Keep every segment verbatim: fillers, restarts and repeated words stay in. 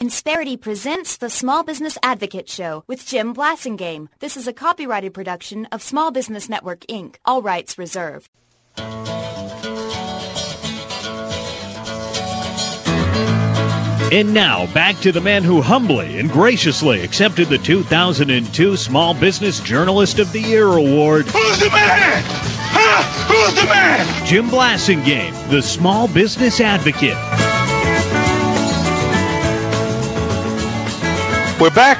Insperity presents the Small Business Advocate Show with Jim Blasingame. This is a copyrighted production of Small Business Network, Incorporated. All rights reserved. And now, back to the man who humbly and graciously accepted the two thousand two Small Business Journalist of the Year Award. Who's the man? Huh? Who's the man? Jim Blasingame, the Small Business Advocate. We're back.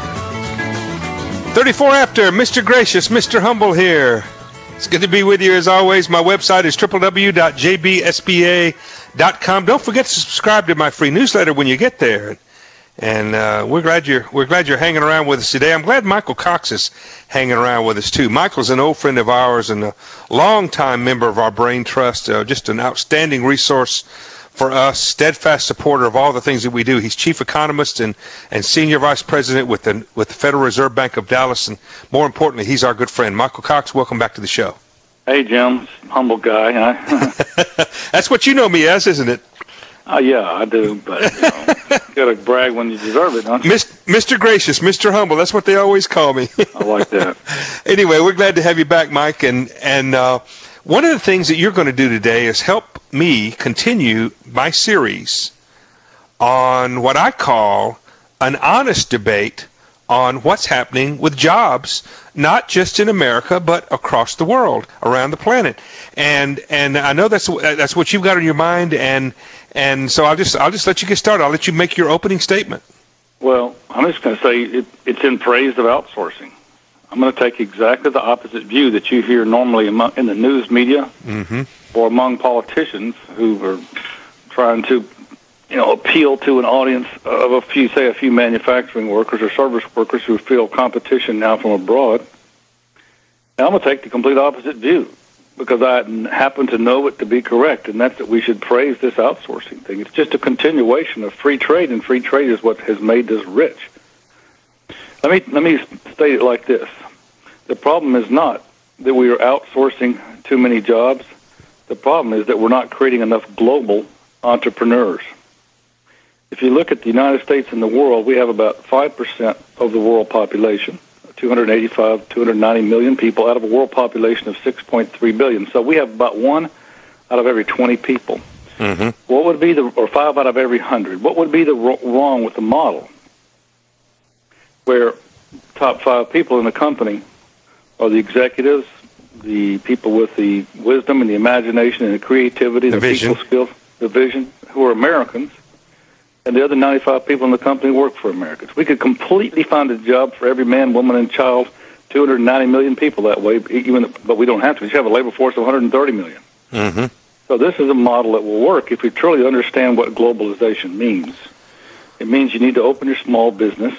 thirty-four after. Mister Gracious, Mister Humble here. It's good to be with you as always. My website is w w w dot j b s b a dot com. Don't forget to subscribe to my free newsletter when you get there. And uh, we're glad you're we're glad you're hanging around with us today. I'm glad Michael Cox is hanging around with us too. Michael's an old friend of ours and a longtime member of our Brain Trust. Uh, just an outstanding resource for us, steadfast supporter of all the things that we do. He's chief economist and, and senior vice president with the with the Federal Reserve Bank of Dallas, and more importantly, he's our good friend. Michael Cox, welcome back to the show. Hey, Jim, humble guy, huh? That's what you know me as, isn't it? Oh, uh, yeah, I do, but you know, got to brag when you deserve it, don't you? Mister Gracious, Mister Humble, that's what they always call me. I like that. Anyway, we're glad to have you back, Mike, and and uh, one of the things that you're going to do today is help me continue my series on what I call an honest debate on what's happening with jobs, not just in America, but across the world, around the planet. And and I know that's that's what you've got on your mind, and and so I'll just I'll just let you get started. I'll let you make your opening statement. Well, I'm just going to say it, it's in praise of outsourcing. I'm going to take exactly the opposite view that you hear normally in the news media mm-hmm. or among politicians who are trying to, you know, appeal to an audience of a few, say, a few manufacturing workers or service workers who feel competition now from abroad. Now I'm going to take the complete opposite view because I happen to know it to be correct, and that's that we should praise this outsourcing thing. It's just a continuation of free trade, and free trade is what has made us rich. Let me let me state it like this. The problem is not that we are outsourcing too many jobs. The problem is that we're not creating enough global entrepreneurs. If you look at the United States and the world, we have about five percent of the world population, two hundred eighty-five, two hundred ninety million people out of a world population of six point three billion. So we have about one out of every twenty people. Mm-hmm. What would be the, or five out of every hundred? What would be the wrong with the model where top five people in the company are the executives, the people with the wisdom and the imagination and the creativity, the, the vision. people skills, the vision, who are Americans, and the other ninety-five people in the company work for Americans. We could completely find a job for every man, woman, and child, two hundred ninety million people that way, even, but we don't have to. We have a labor force of one hundred thirty million. Mm-hmm. So this is a model that will work if we truly understand what globalization means. It means you need to open your small business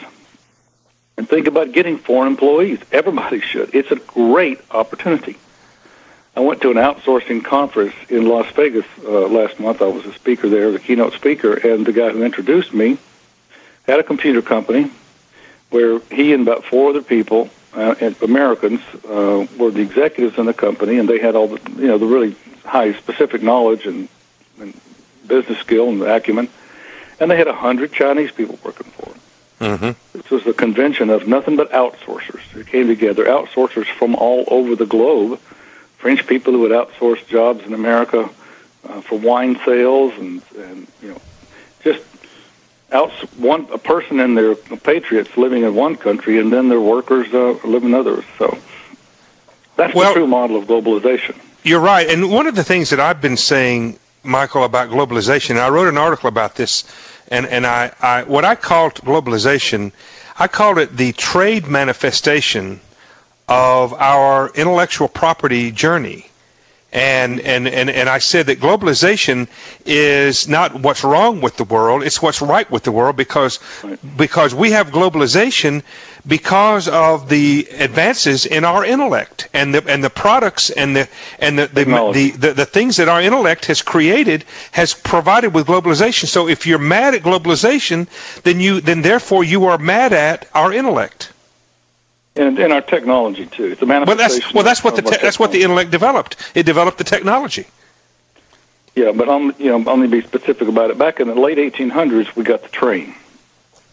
and think about getting foreign employees. Everybody should. It's a great opportunity. I went to an outsourcing conference in Las Vegas uh, last month. I was a speaker there, the keynote speaker, and the guy who introduced me had a computer company where he and about four other people, uh, and Americans, uh, were the executives in the company, and they had all the, you know, the really high specific knowledge and, and business skill and acumen, and they had a hundred Chinese people working for them. Mm-hmm. This was a convention of nothing but outsourcers. It came together, outsourcers from all over the globe, French people who had outsourced jobs in America uh, for wine sales, and, and you know, just outs one a person and their patriots living in one country, and then their workers uh, live in others. So that's well, the true model of globalization. You're right, and one of the things that I've been saying, Michael, about globalization, and I wrote an article about this. And, and I, I, what I called globalization, I called it the trade manifestation of our intellectual property journey. And, and, and, and I said that globalization is not what's wrong with the world, it's what's right with the world, because, because we have globalization because of the advances in our intellect and the and the products and the and the the, the, the, the things that our intellect has created has provided with globalization. So if you're mad at globalization, then you then therefore you are mad at our intellect. And, and our technology too. It's a manifestation. Well, that's well, that's what the te- that's what the intellect developed. It developed the technology. Yeah, but I'm you know I'm going to be specific about it. Back in the late eighteen hundreds, we got the train.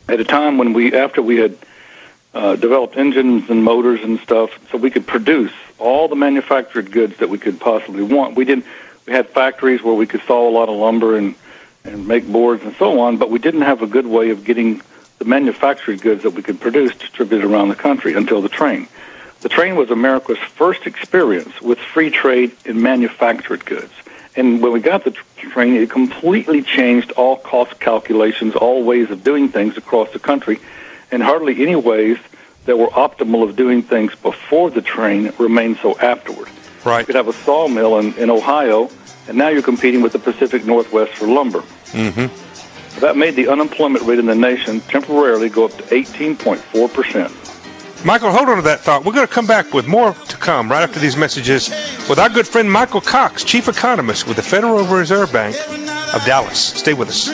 at a time when we, after we had uh, developed engines and motors and stuff, so we could produce all the manufactured goods that we could possibly want. We didn't. We had factories where we could saw a lot of lumber and and make boards and so on, but we didn't have a good way of getting the manufactured goods that we could produce distributed around the country until the train. The train was America's first experience with free trade in manufactured goods. And when we got the train, it completely changed all cost calculations, all ways of doing things across the country, and hardly any ways that were optimal of doing things before the train remained so afterward. Right. You could have a sawmill in, in Ohio, and now you're competing with the Pacific Northwest for lumber. Mm-hmm. That made the unemployment rate in the nation temporarily go up to eighteen point four percent. Michael, hold on to that thought. We're going to come back with more to come right after these messages with our good friend Michael Cox, Chief Economist with the Federal Reserve Bank of Dallas. Stay with us.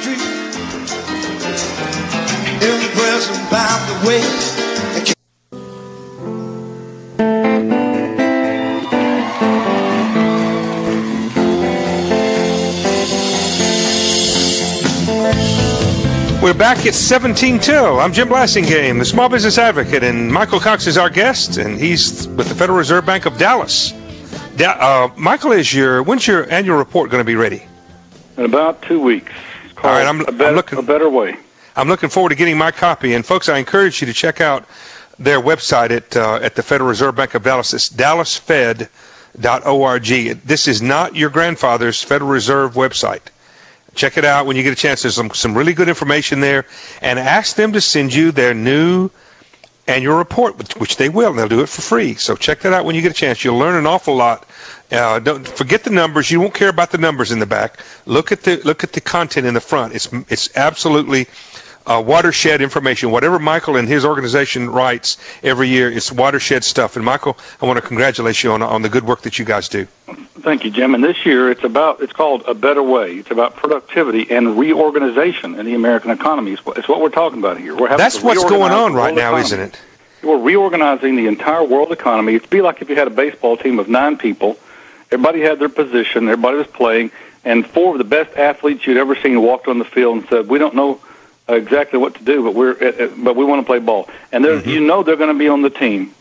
We're back at seventeen till. I'm Jim Blasingame, the Small Business Advocate, and Michael Cox is our guest, and he's with the Federal Reserve Bank of Dallas. Da- uh, Michael, is your when's your annual report going to be ready? In about two weeks. It's called All right, I'm, a, better, I'm looking, a Better Way. I'm looking forward to getting my copy. And folks, I encourage you to check out their website at uh, at the Federal Reserve Bank of Dallas. It's dallas fed dot org. This is not your grandfather's Federal Reserve website. Check it out when you get a chance. There's some, some really good information there. And ask them to send you their new annual report, which, which they will, and they'll do it for free. So check that out when you get a chance. You'll learn an awful lot. Uh, don't forget the numbers. You won't care about the numbers in the back. Look at the look at the content in the front. It's it's absolutely uh, watershed information. Whatever Michael and his organization writes every year, it's watershed stuff. And Michael, I want to congratulate you on on the good work that you guys do. Thank you, Jim. And this year, it's about it's called A Better Way. It's about productivity and reorganization in the American economy. It's what, it's what we're talking about here. We're having That's to what's going on right now, economy. isn't it? We're reorganizing the entire world economy. It'd be like if you had a baseball team of nine people. Everybody had their position. Everybody was playing. And four of the best athletes you'd ever seen walked on the field and said, we don't know exactly what to do, but we're uh, but we want to play ball. And mm-hmm. you know they're going to be on the team.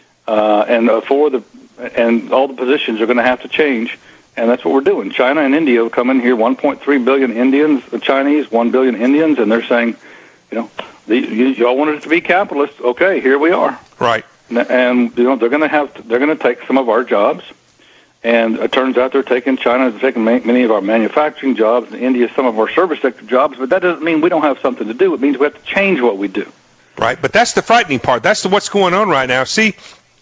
Uh, and uh, for the and all the positions are going to have to change. And that's what we're doing. China and India have come in here, one point three billion Indians, the Chinese, one billion Indians, and they're saying, you know, the, you, y'all wanted it to be capitalist. Okay, here we are. Right. And, and you know, they're going to have to, they're going to take some of our jobs. And it turns out they're taking China is taking many of our manufacturing jobs, and India some of our service sector jobs. But that doesn't mean we don't have something to do. It means we have to change what we do. Right. But that's the frightening part. That's the, what's going on right now. See.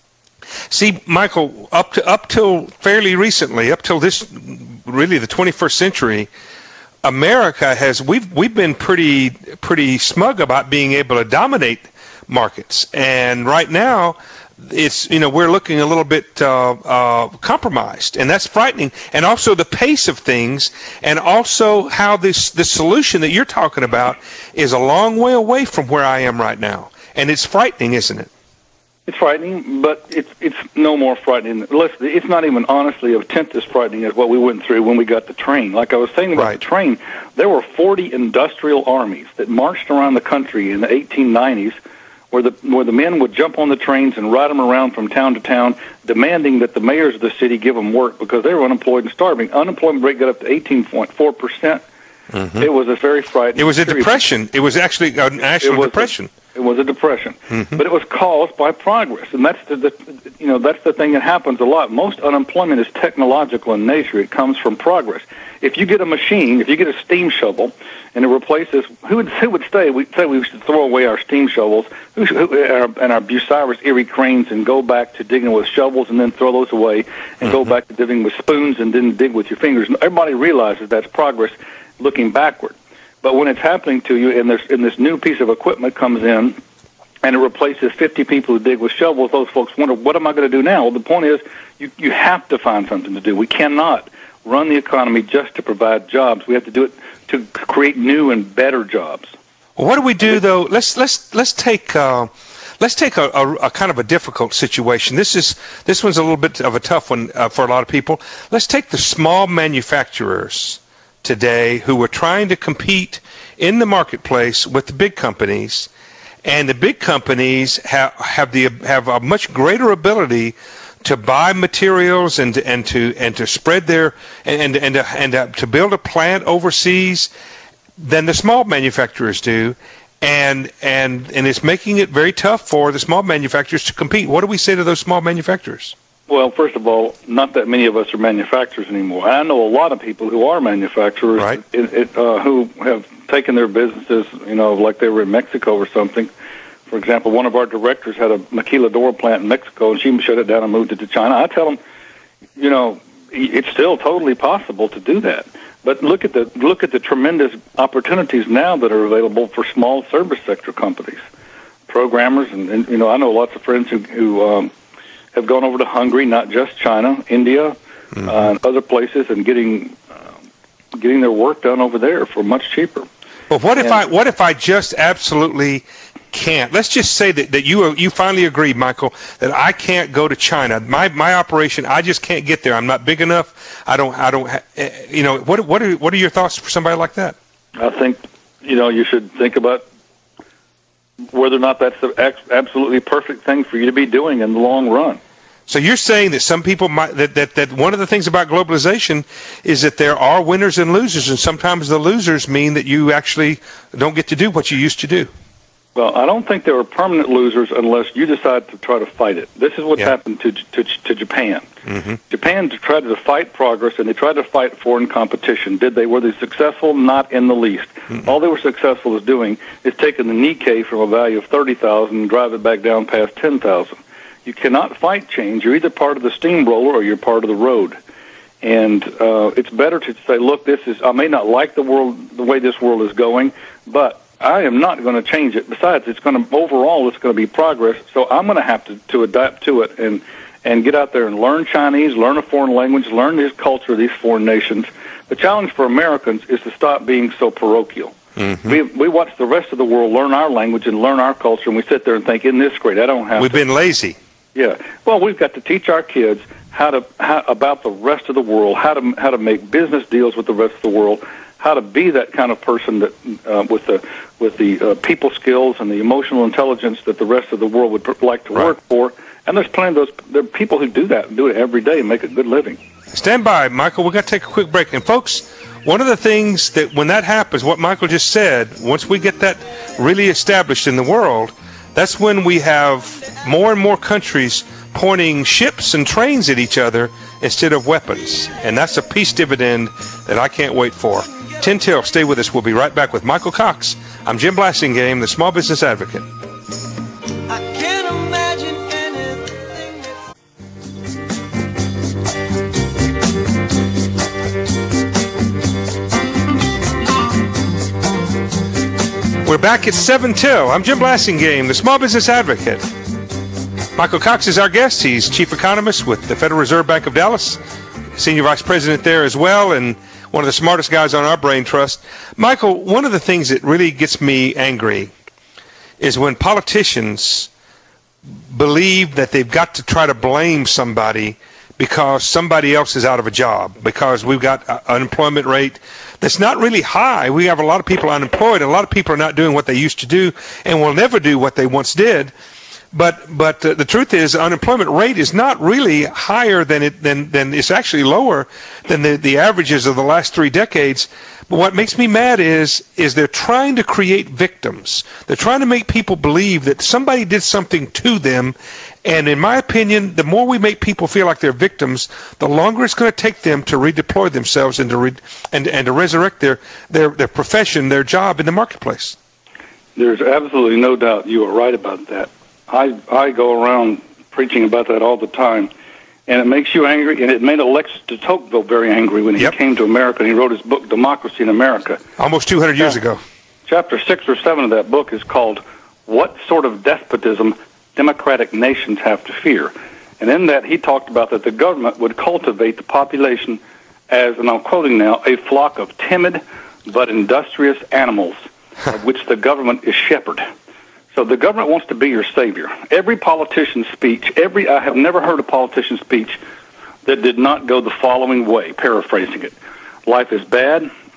See, Michael, up to up till fairly recently, up till this, really the twenty-first century, America has we've we've been pretty pretty smug about being able to dominate markets, and right now, it's you know we're looking a little bit uh, uh, compromised, and that's frightening. And also the pace of things, and also how this the solution that you're talking about is a long way away from where I am right now, and it's frightening, isn't it? It's frightening, but it's it's no more frightening. Listen, it's not even honestly a tenth as frightening as what we went through when we got the train. Like I was saying about right. the train, there were forty industrial armies that marched around the country in the eighteen nineties, where the where the men would jump on the trains and ride them around from town to town, demanding that the mayors of the city give them work because they were unemployed and starving. Unemployment rate got up to eighteen point four percent. Mm-hmm. It was a very frightening. It was a depression. It was actually an actual depression. A, it was a depression, mm-hmm. but it was caused by progress, and that's the, the you know that's the thing that happens a lot. Most unemployment is technological in nature. It comes from progress. If you get a machine, if you get a steam shovel, and it replaces, who would who would say we say we should throw away our steam shovels who, who, our, and our Bucyrus Erie cranes and go back to digging with shovels and then throw those away and mm-hmm. go back to digging with spoons and then dig with your fingers. Everybody realizes that's progress. Looking backward, but when it's happening to you, and this and this new piece of equipment comes in, and it replaces fifty people who dig with shovels, those folks wonder, what am I going to do now? Well, the point is, you you have to find something to do. We cannot run the economy just to provide jobs. We have to do it to create new and better jobs. Well, what do we do though? Let's let's let's take. Uh... Let's take a, a, a kind of a difficult situation. This is this one's a little bit of a tough one uh, for a lot of people. Let's take the small manufacturers today who are trying to compete in the marketplace with the big companies, and the big companies have have the have a much greater ability to buy materials and and to and to spread their and and and, and to build a plant overseas than the small manufacturers do, and and and it's making it very tough for the small manufacturers to compete. What do we say to those small manufacturers? Well, first of all, not that many of us are manufacturers anymore. I know a lot of people who are manufacturers, right. it, it, uh, who have taken their businesses, you know, like they were in Mexico or something. For example, one of our directors had a maquiladora plant in Mexico, and she shut it down and moved it to China. I tell them, you know, it's still totally possible to do that. But look at the look at the tremendous opportunities now that are available for small service sector companies, programmers, and, and you know, I know lots of friends who, who um, have gone over to Hungary, not just China, India, mm-hmm. uh, and other places, and getting uh, getting their work done over there for much cheaper. Well, what if and, I what if I just absolutely can't? Let's just say that, that you you finally agreed, Michael, that I can't go to China. My my operation, I just can't get there. I'm not big enough. I don't I don't ha- you know, what what are what are your thoughts for somebody like that? I think, you know, you should think about whether or not that's the absolutely perfect thing for you to be doing in the long run. So you're saying that some people might that, that, that one of the things about globalization is that there are winners and losers, and sometimes the losers mean that you actually don't get to do what you used to do. Well, I don't think there are permanent losers unless you decide to try to fight it. This is what's yeah. happened to, to to Japan. Mm-hmm. Japan tried to fight progress, and they tried to fight foreign competition. Did they? Were they successful? Not in the least. Mm-hmm. All they were successful at doing is taking the Nikkei from a value of thirty thousand and drive it back down past ten thousand. You cannot fight change. You're either part of the steamroller or you're part of the road. And uh, it's better to say, look, this is. I may not like the world, the way this world is going, but I am not going to change it. Besides, it's going to overall, it's going to be progress. So I'm going to have to, to adapt to it and and get out there and learn Chinese, learn a foreign language, learn this culture of these foreign nations. The challenge for Americans is to stop being so parochial. Mm-hmm. We we watch the rest of the world learn our language and learn our culture, and we sit there and think, isn't this great? I don't have. We've to. been lazy. Yeah. Well, we've got to teach our kids how to how, about the rest of the world, how to how to make business deals with the rest of the world, how to be that kind of person that uh, with the with the uh, people skills and the emotional intelligence that the rest of the world would pr- like to right. work for. And there's plenty of those. There are people who do that and do it every day and make a good living. Stand by, Michael. We've got to take a quick break. And folks, one of the things that when that happens, what Michael just said, once we get that really established in the world, that's when we have more and more countries pointing ships and trains at each other instead of weapons. And that's a peace dividend that I can't wait for. ten till, stay with us. We'll be right back with Michael Cox. I'm Jim Blasingame, the Small Business Advocate. I can't imagine anything We're back at seven till. I'm Jim Blasingame, the Small Business Advocate. Michael Cox is our guest. He's chief economist with the Federal Reserve Bank of Dallas, senior vice president there as well, and one of the smartest guys on our brain trust. Michael, one of the things that really gets me angry is when politicians believe that they've got to try to blame somebody because somebody else is out of a job, because we've got an unemployment rate that's not really high. We have a lot of people unemployed, and a lot of people are not doing what they used to do and will never do what they once did. But but uh, the truth is, the unemployment rate is not really higher than it than than it's actually lower than the, the averages of the last three decades. But what makes me mad is is they're trying to create victims. They're trying to make people believe that somebody did something to them. And in my opinion, the more we make people feel like they're victims, the longer it's going to take them to redeploy themselves and to re- and and to resurrect their, their their profession, their job in the marketplace. There's absolutely no doubt you are right about that. I I go around preaching about that all the time, and it makes you angry, and it made Alexis de Tocqueville very angry when he yep. came to America and he wrote his book, Democracy in America. Almost two hundred years ago. Chapter six or seven of that book is called What Sort of Despotism Democratic Nations Have to Fear. And in that, he talked about that the government would cultivate the population as, and I'm quoting now, a flock of timid but industrious animals, of which the government is shepherd. So the government wants to be your savior. Every politician's speech, every I have never heard a politician's speech that did not go the following way, paraphrasing it. Life is bad.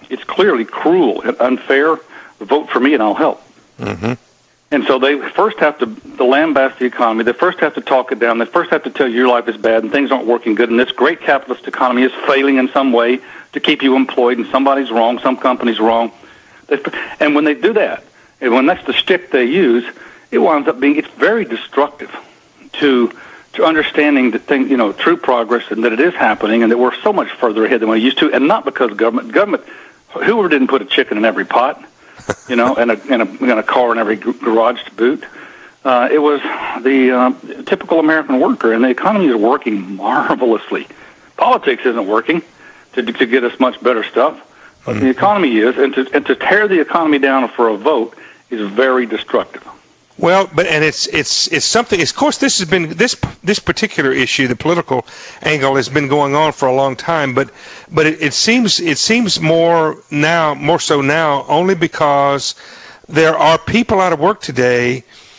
it's clearly cruel and unfair. Vote for me and I'll help. Mm-hmm. And so they first have to, to lambast the economy. They first have to talk it down. They first have to tell you your life is bad and things aren't working good. And this great capitalist economy is failing in some way to keep you employed. And somebody's wrong. Some company's wrong. They, and when they do that, and when that's the shtick they use, it winds up being, it's very destructive to to understanding that thing, you know, true progress and that it is happening and that we're so much further ahead than we used to. And not because government, government, Hoover didn't put a chicken in every pot. You know, and a, and, a, and a car in every garage to boot. Uh, it was the uh, typical American worker, and the economy is working marvelously. Politics isn't working to to get us much better stuff, but mm-hmm. the economy is, and to and to tear the economy down for a vote is very destructive. Well, but and it's it's it's something. Of course, this has been this this particular issue, the political angle, has been going on for a long time. But but it, it seems it seems more now, more so now, only because there are people out of work today,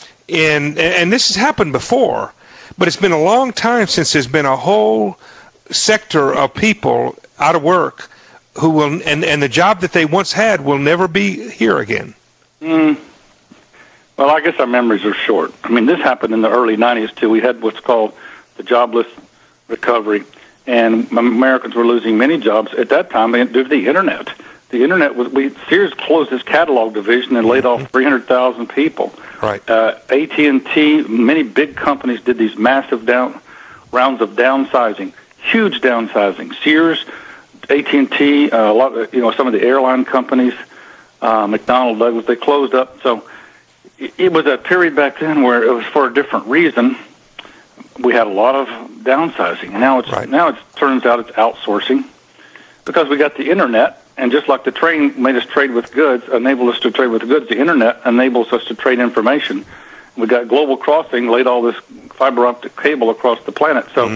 in and this has happened before, but it's been a long time since there's been a whole sector of people out of work who will and and the job that they once had will never be here again. Mm. Well, I guess our memories are short. I mean, this happened in the early nineties, too. We had what's called the jobless recovery, and Americans were losing many jobs at that time due to the Internet. The Internet was, we Sears closed its catalog division and laid off three hundred thousand people. Right. Uh, A T and T, many big companies did these massive down rounds of downsizing, huge downsizing. Sears, A T and T, uh, a lot of, you know, some of the airline companies, uh, McDonnell Douglas, they closed up. So it was a period back then where it was for a different reason. We had a lot of downsizing, and now it's right. now it turns out it's outsourcing because we got the Internet, and just like the train made us trade with goods, enabled us to trade with goods, the Internet enables us to trade information. We got Global Crossing, laid all this fiber optic cable across the planet. So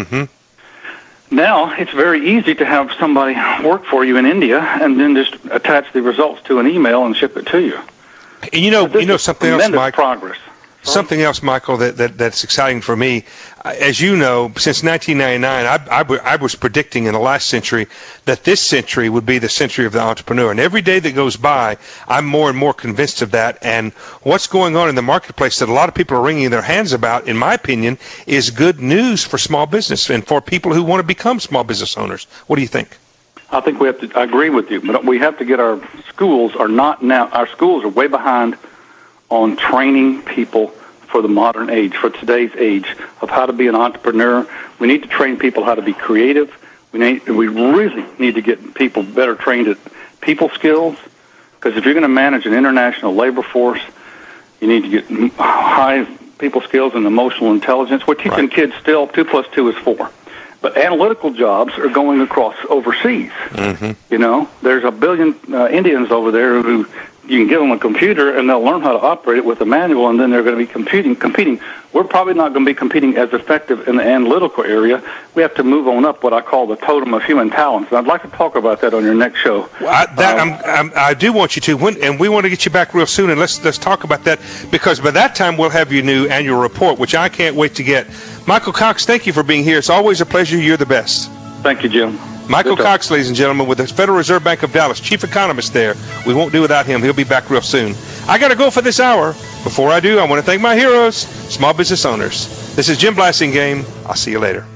mm-hmm. now it's very easy to have somebody work for you in India and then just attach the results to an email and ship it to you. And you know, you know something else, Mike. Progress. Something else, Michael, that, that that's exciting for me. As you know, since nineteen ninety-nine, I, I, I was predicting in the last century that this century would be the century of the entrepreneur. And every day that goes by, I'm more and more convinced of that. And what's going on in the marketplace that a lot of people are wringing their hands about, in my opinion, is good news for small business and for people who want to become small business owners. What do you think? I think we have to. I agree with you, but we have to get our schools are not now. Our schools are way behind on training people for the modern age, for today's age, of how to be an entrepreneur. We need to train people how to be creative. We need. We really need to get people better trained at people skills, because if you're going to manage an international labor force, you need to get high people skills and emotional intelligence. We're teaching right. kids still two plus two is four. But analytical jobs are going across overseas. Mm-hmm. You know, there's a billion uh, Indians over there who you can give them a computer and they'll learn how to operate it with a manual, and then they're going to be competing. Competing. We're probably not going to be competing as effective in the analytical area. We have to move on up what I call the totem of human talents. And I'd like to talk about that on your next show. Well, I, that, um, I'm, I'm, I do want you to, when, and we want to get you back real soon, and let's let's talk about that, because by that time we'll have your new annual report, which I can't wait to get. Michael Cox, thank you for being here. It's always a pleasure. You're the best. Thank you, Jim. Michael Cox, ladies and gentlemen, with the Federal Reserve Bank of Dallas, chief economist there. We won't do without him. He'll be back real soon. I got to go for this hour. Before I do, I want to thank my heroes, small business owners. This is Jim Blasingame. I'll see you later.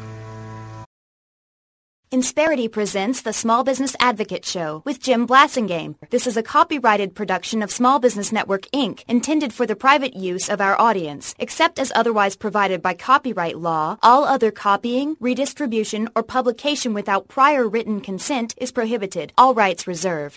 Insperity presents the Small Business Advocate Show with Jim Blasingame. This is a copyrighted production of Small Business Network, Incorporated, intended for the private use of our audience. Except as otherwise provided by copyright law, all other copying, redistribution, or publication without prior written consent is prohibited. All rights reserved.